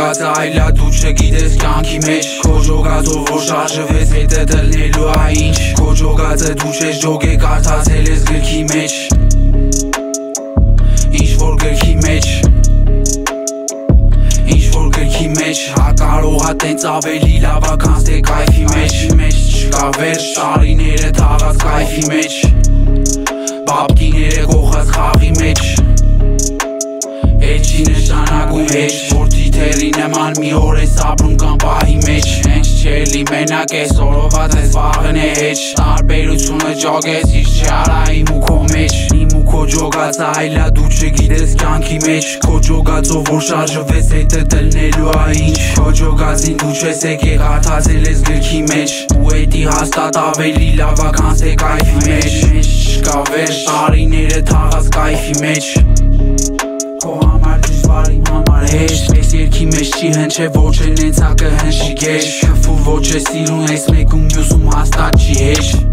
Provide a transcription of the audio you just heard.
ջոգած այլա դու չգիտես կյանքի մեջ Քո ջոգածով որ շարժվես հետը դլնելու ա ինչ Քո ջոգածը դու չես ջոգե կարդացել ես գրքի մեջ Ինչ որ գրքի մեջ Ինչ որ գրքի մեջ Հա կարող ա տենց ավելի լավ ա քան թե կայֆի մեջ Չկա վերջ տարիները թաղած կայֆի մեջ Բաբկիները կողած խաղի մեջ Էջ չի նշանակում հեչ Որ թիթերի նման մի օր ես ապրում կամ պահի մեջ Հենց չելի մենակ ես օրոված ես վաղն է հեչ Տարբերությունը ջոգես իշ չարա իմ ու քո մեջ Իմ ու քո ջոգածը այլա դու չգիտես կյանքի մեջ Քո ջոգածով որ շարժվես հետը դլնելու ա ինչ Քո ջոգածին դու չես եկե կարդացել ես գրքի մեջ Ու էդի հաստատ ավելի լավ ա քան թե կայֆի մեջ Չկա վերջ տարիները թաղած կայֆի մեջ Քո համար դժվար իմ համար հեշտ Ես երկի մեջ չի հնչե ոչ են ենցա կհնշի գեշ Քֆու ոչ է սիրուն ես մեկում մյուսում հաստատ չի հեշտ